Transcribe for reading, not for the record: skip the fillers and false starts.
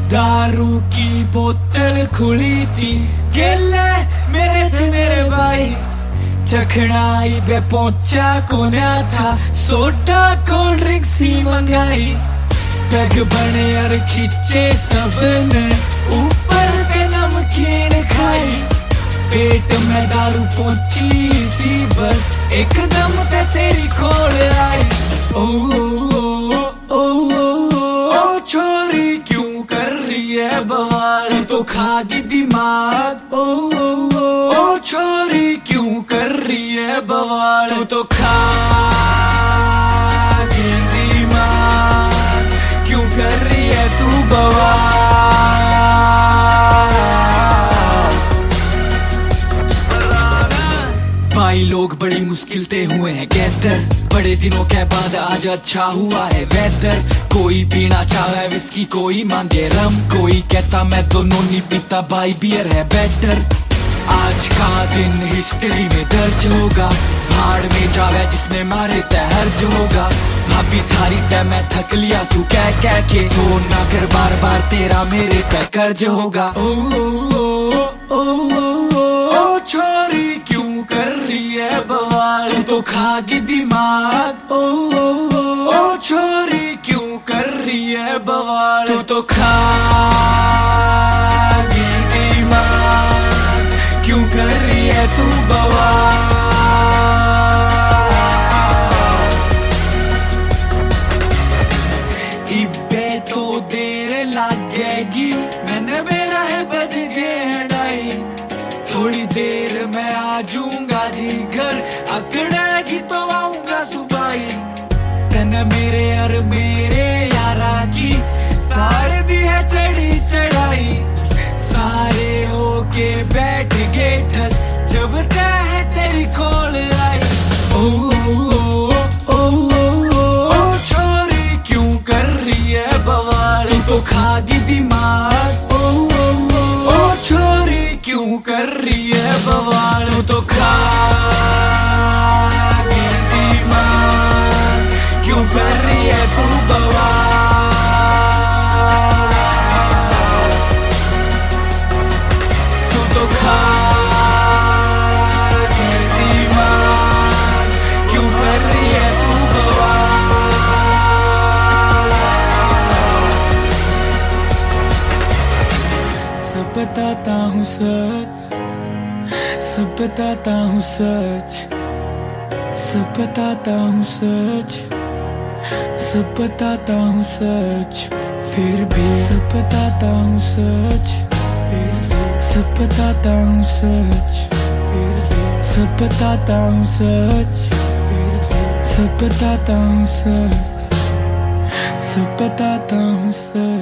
दारू की बोतल खुली थी, गिले मेरे थे मेरे भाई। चखनाई पे पहुंचा कोना था, सोडा कोल्ड ड्रिंक्स ही मंगाई। पैग बने और खींचे सबने, ऊपर पे नमकीन खाई। पेट में दारू पहुंची थी, बस एकदम ते तेरी खोल आई। ओ ओ ओ ओ छोरी क्यों कर रही है बवाल, तू तो खागी दिमाग। ओ ओ छोरी क्यों कर रही है बवाल, तू तो खागी दिमाग। क्यों कर रही है तू बवाल। भाई लोग बड़ी मुश्किल ते हुए हैं गैदर, बड़े दिनों के बाद आज अच्छा हुआ है वेदर। कोई पीना चाहे विस्की, कोई मांगे रम, कोई कहता मैं दोनों नहीं पीता, भाई बियर है बेटर। आज का दिन हिस्ट्री में दर्ज होगा, भाड़ में जावे जिसने मारे तय हर्ज होगा। भाभी थारी तय मैं थक लिया सू कह के, फोन ना कर बार बार तेरा मेरे पे कर्ज होगा। ओ ओ ओ ओ छोरी क्यों कर रही है बवाल, तू तो खागी दिमाग। ओ ओ छोरी क्यों कर रही है बवाल, तू तो खागी दिमाग। क्यों कर रही है तू बवाल। इब्बे तो देर लगेगी, मैंने मेरा है बज गए ढाई। थोड़ी देर में आ जाऊंगा जी घर, अकड़ेगी तो आऊंगा सुबाई। तन मेरे और मेरे यारा की तार दी है चढ़ी चढ़ाई। सारे होके बैठ गए ठस, जब तह तेरी खोल आई। ओ ओ ओ ओ छोरी क्यों कर रही है बवाल, तू तो खागी दिमाग। ओ ओ छोरी क्यों कर रही है बवाल, तू तो खागी दिमाग। क्यों कर रही है तू बवाल। सब बताता हूँ सच, सब बताता हूँ सच, सब बताता हूँ सच, सब बताता हूँ सच। फिर भी सब बताता हूँ सच, फिर भी सब बताता हूँ सच, फिर भी सब बताता हूँ सच, फिर भी सब बताता हूँ सच, सब बताता हूँ सच।